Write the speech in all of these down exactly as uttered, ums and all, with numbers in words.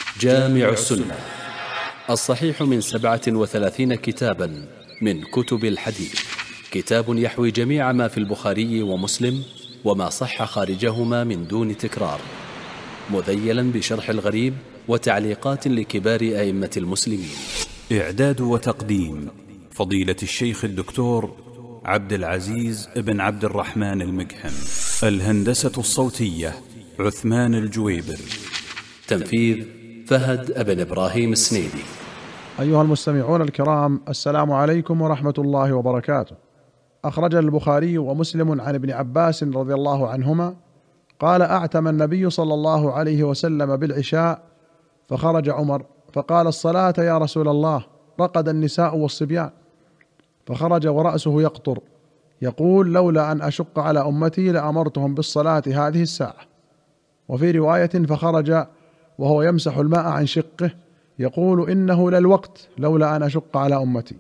جامع السنة الصحيح من سبعة وثلاثين كتابا من كتب الحديث، كتاب يحوي جميع ما في البخاري ومسلم وما صح خارجهما من دون تكرار، مذيلا بشرح الغريب وتعليقات لكبار أئمة المسلمين. إعداد وتقديم فضيلة الشيخ الدكتور عبد العزيز بن عبد الرحمن المقحم. الهندسة الصوتية عثمان الجويبر. تنفيذ فهد بن إبراهيم السنيدي. أيها المستمعون الكرام، السلام عليكم ورحمة الله وبركاته. أخرج البخاري ومسلم عن ابن عباس رضي الله عنهما قال: أعتم النبي صلى الله عليه وسلم بالعشاء فخرج عمر فقال: الصلاة يا رسول الله. رقد النساء والصبيان، فخرج ورأسه يقطر يقول: لولا أن أشق على أمتي لأمرتهم بالصلاة هذه الساعة. وفي رواية: فخرج وهو يمسح الماء عن شقه يقول: إنه للوقت لولا أن أشق على أمتي.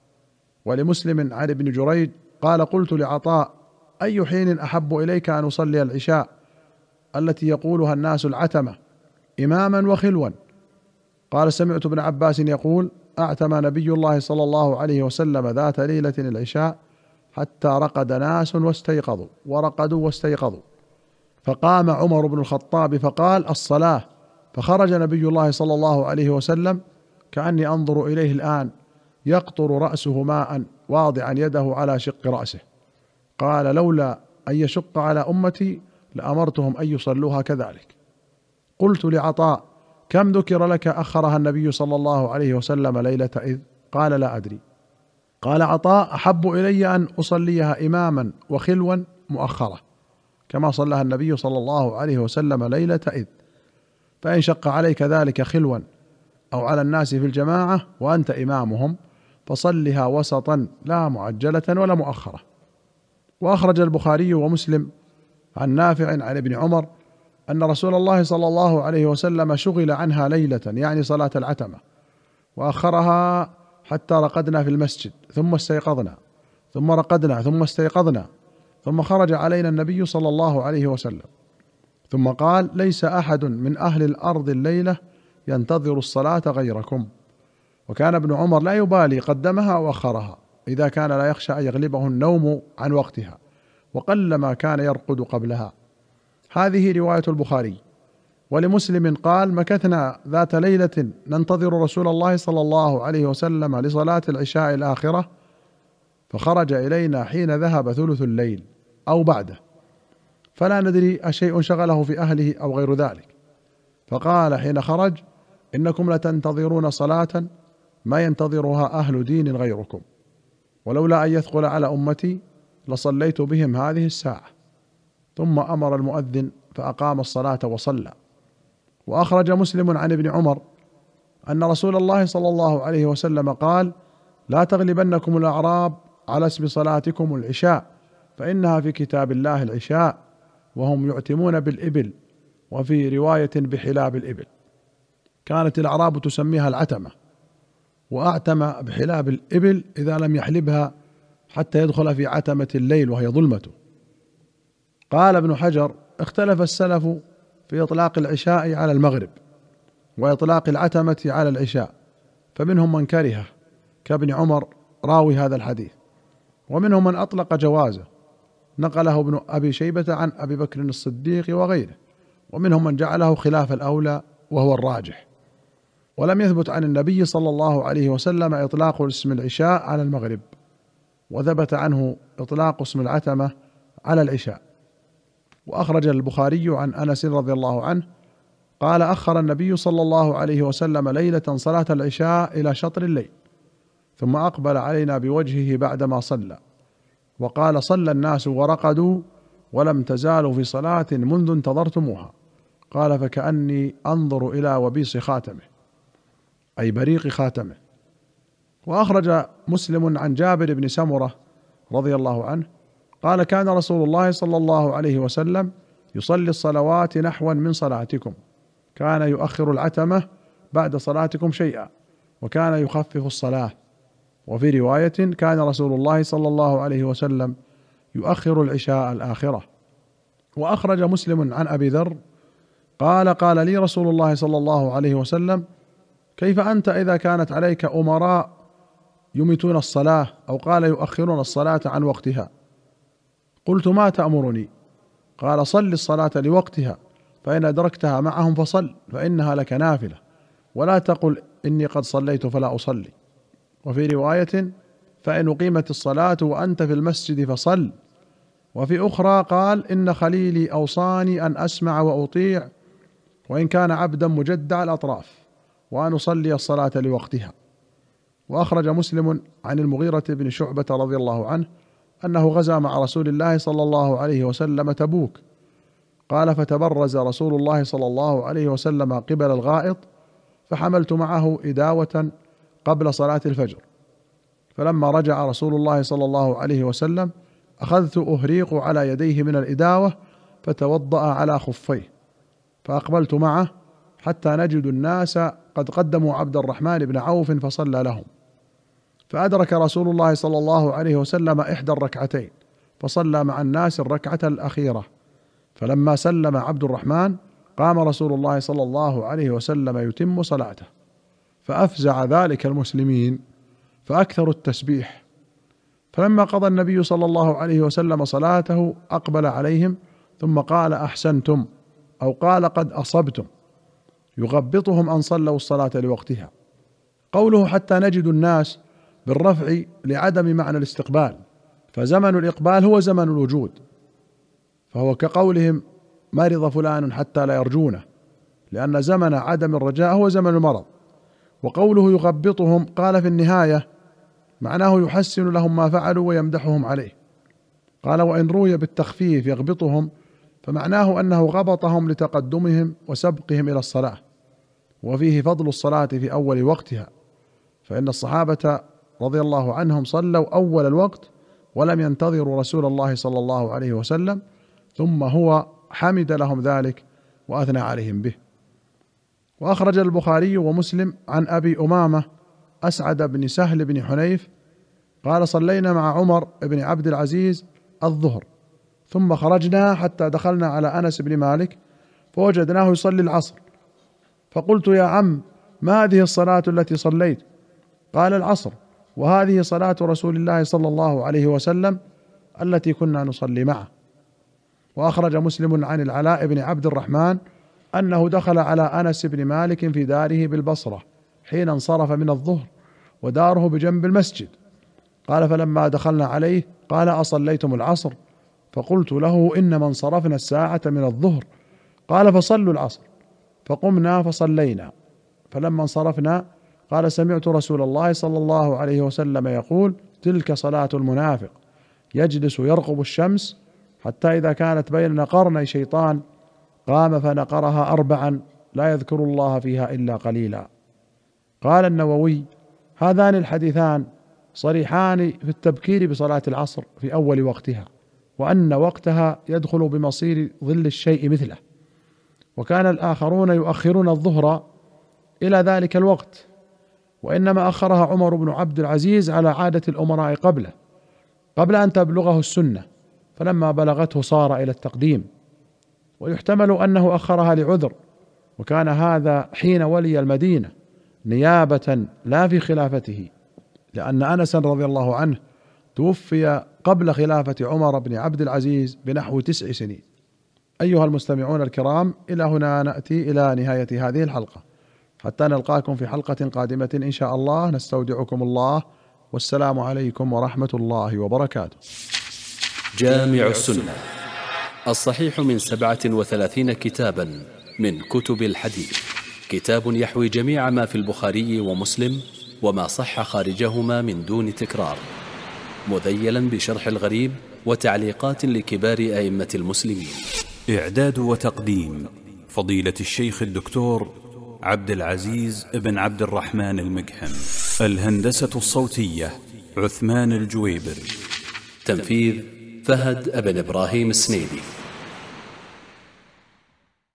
ولمسلم عن ابن جريج قال: قلت لعطاء: أي حين أحب إليك أن أصلي العشاء التي يقولها الناس العتمة إماما وخلوا؟ قال: سمعت ابن عباس يقول: أعتم نبي الله صلى الله عليه وسلم ذات ليلة العشاء حتى رقد ناس واستيقظوا ورقدوا واستيقظوا، فقام عمر بن الخطاب فقال: الصلاة. فخرج نبي الله صلى الله عليه وسلم كأني أنظر إليه الآن يقطر رأسه ماء واضعا يده على شق رأسه. قال: لولا أن يشق على أمتي لأمرتهم أن يصلوها كذلك. قلت لعطاء: كم ذكر لك أخرها النبي صلى الله عليه وسلم ليلة إذ؟ قال: لا أدري. قال عطاء: أحب إلي أن أصليها إماما وخلوا مؤخرة كما صلىها النبي صلى الله عليه وسلم ليلة إذ، فإن شق عليك ذلك خلوا أو على الناس في الجماعة وأنت إمامهم فصلها وسطا لا معجلة ولا مؤخرة. وأخرج البخاري ومسلم عن نافع عن ابن عمر أن رسول الله صلى الله عليه وسلم شغل عنها ليلة، يعني صلاة العتمة، وأخرها حتى رقدنا في المسجد ثم استيقظنا ثم رقدنا ثم استيقظنا، ثم خرج علينا النبي صلى الله عليه وسلم ثم قال: ليس أحد من أهل الأرض الليلة ينتظر الصلاة غيركم. وكان ابن عمر لا يبالي قدمها أو أخرها إذا كان لا يخشى أن يغلبه النوم عن وقتها، وقلما كان يرقد قبلها. هذه رواية البخاري. ولمسلم قال: مكثنا ذات ليلة ننتظر رسول الله صلى الله عليه وسلم لصلاة العشاء الآخرة، فخرج إلينا حين ذهب ثلث الليل أو بعده، فلا ندري أشيء شغله في أهله أو غير ذلك. فقال حين خرج: إنكم لتنتظرون صلاة ما ينتظرها أهل دين غيركم، ولولا أن يثقل على أمتي لصليت بهم هذه الساعة. ثم أمر المؤذن فأقام الصلاة وصلى. وأخرج مسلم عن ابن عمر أن رسول الله صلى الله عليه وسلم قال: لا تغلبنكم الأعراب على اسم صلاتكم العشاء، فإنها في كتاب الله العشاء، وهم يعتمون بالإبل، وفي رواية بحلاب الإبل. كانت الأعراب تسميها العتمة، وأعتم بحلاب الإبل إذا لم يحلبها حتى يدخل في عتمة الليل وهي ظلمته. قال ابن حجر: اختلف السلف في إطلاق العشاء على المغرب وإطلاق العتمة على العشاء، فمنهم من كرهه كابن عمر راوي هذا الحديث، ومنهم من أطلق جوازه نقله ابن أبي شيبة عن أبي بكر الصديق وغيره، ومنهم من جعله خلاف الأولى وهو الراجح. ولم يثبت عن النبي صلى الله عليه وسلم إطلاق اسم العشاء على المغرب، وثبت عنه إطلاق اسم العتمة على العشاء. وأخرج البخاري عن أنس رضي الله عنه قال: أخر النبي صلى الله عليه وسلم ليلة صلاة العشاء إلى شطر الليل، ثم أقبل علينا بوجهه بعدما صلى وقال: صلى الناس ورقدوا ولم تزالوا في صلاة منذ انتظرتموها. قال: فكأني أنظر إلى وبيص خاتمه، أي بريق خاتمه. وأخرج مسلم عن جابر بن سمرة رضي الله عنه قال: كان رسول الله صلى الله عليه وسلم يصلي الصلوات نحوا من صلاتكم، كان يؤخر العتمة بعد صلاتكم شيئا، وكان يخفف الصلاة. وفي رواية: كان رسول الله صلى الله عليه وسلم يؤخر العشاء الآخرة. وأخرج مسلم عن أبي ذر قال قال لي رسول الله صلى الله عليه وسلم: كيف أنت إذا كانت عليك أمراء يميتون الصلاة، أو قال يؤخرون الصلاة عن وقتها؟ قلت: ما تأمرني؟ قال: صل الصلاة لوقتها، فإن أدركتها معهم فصل، فإنها لك نافلة، ولا تقل إني قد صليت فلا أصلي. وفي رواية: فإن أقيمت الصلاة وأنت في المسجد فصل. وفي أخرى قال: إن خليلي أوصاني أن أسمع وأطيع وإن كان عبدا مجدع الأطراف، وأن أصلي الصلاة لوقتها. وأخرج مسلم عن المغيرة بن شعبة رضي الله عنه أنه غزا مع رسول الله صلى الله عليه وسلم تبوك. قال: فتبرز رسول الله صلى الله عليه وسلم قبل الغائط، فحملت معه إداوة قبل صلاة الفجر، فلما رجع رسول الله صلى الله عليه وسلم أخذت أهريق على يديه من الإداوة، فتوضأ على خفيه، فأقبلت معه حتى نجد الناس قد قدموا عبد الرحمن بن عوف فصلى لهم، فأدرك رسول الله صلى الله عليه وسلم إحدى الركعتين، فصلى مع الناس الركعة الأخيرة، فلما سلم عبد الرحمن قام رسول الله صلى الله عليه وسلم يتم صلاته، فأفزع ذلك المسلمين فأكثروا التسبيح. فلما قضى النبي صلى الله عليه وسلم صلاته أقبل عليهم ثم قال: أحسنتم، أو قال: قد أصبتم، يغبطهم أن صلوا الصلاة لوقتها. قوله حتى نجد الناس بالرفع لعدم معنى الاستقبال، فزمن الإقبال هو زمن الوجود، فهو كقولهم: مرض فلان حتى لا يرجونه، لأن زمن عدم الرجاء هو زمن المرض. وقوله يغبطهم قال في النهاية معناه يحسن لهم ما فعلوا ويمدحهم عليه. قال: وإن روي بالتخفيف يغبطهم، فمعناه أنه غبطهم لتقدمهم وسبقهم إلى الصلاة، وفيه فضل الصلاة في أول وقتها، فإن الصحابة رضي الله عنهم صلوا أول الوقت ولم ينتظروا رسول الله صلى الله عليه وسلم، ثم هو حمد لهم ذلك وأثنى عليهم به. وأخرج البخاري ومسلم عن أبي أمامة أسعد بن سهل بن حنيف قال: صلينا مع عمر بن عبد العزيز الظهر، ثم خرجنا حتى دخلنا على أنس بن مالك فوجدناه يصلي العصر، فقلت: يا عم، ما هذه الصلاة التي صليت؟ قال: العصر، وهذه صلاة رسول الله صلى الله عليه وسلم التي كنا نصلي معه. وأخرج مسلم عن العلاء بن عبد الرحمن أنه دخل على أنس بن مالك في داره بالبصرة حين انصرف من الظهر، وداره بجنب المسجد. قال: فلما دخلنا عليه قال: أصليتم العصر؟ فقلت له: إنما انصرفنا الساعة من الظهر. قال: فصلوا العصر. فقمنا فصلينا، فلما انصرفنا قال: سمعت رسول الله صلى الله عليه وسلم يقول: تلك صلاة المنافق، يجلس يرقب الشمس حتى إذا كانت بين قرني شيطان قام فنقرها أربعا لا يذكر الله فيها إلا قليلا. قال النووي: هذان الحديثان صريحان في التبكير بصلاة العصر في أول وقتها، وأن وقتها يدخل بمصير ظل الشيء مثله، وكان الآخرون يؤخرون الظهر إلى ذلك الوقت، وإنما أخرها عمر بن عبد العزيز على عادة الأمراء قبله قبل أن تبلغه السنة، فلما بلغته صار إلى التقديم. ويحتمل أنه أخرها لعذر، وكان هذا حين ولي المدينة نيابة لا في خلافته، لأن أنس رضي الله عنه توفي قبل خلافة عمر بن عبد العزيز بنحو تسع سنين. أيها المستمعون الكرام، إلى هنا نأتي إلى نهاية هذه الحلقة، حتى نلقاكم في حلقة قادمة إن شاء الله. نستودعكم الله، والسلام عليكم ورحمة الله وبركاته. جامع السنة الصحيح من سبعة وثلاثين كتابا من كتب الحديث، كتاب يحوي جميع ما في البخاري ومسلم وما صح خارجهما من دون تكرار، مذيلا بشرح الغريب وتعليقات لكبار أئمة المسلمين. إعداد وتقديم فضيلة الشيخ الدكتور عبد العزيز بن عبد الرحمن المجحم. الهندسة الصوتية عثمان الجويبر. تنفيذ فهد بن إبراهيم السنيدي.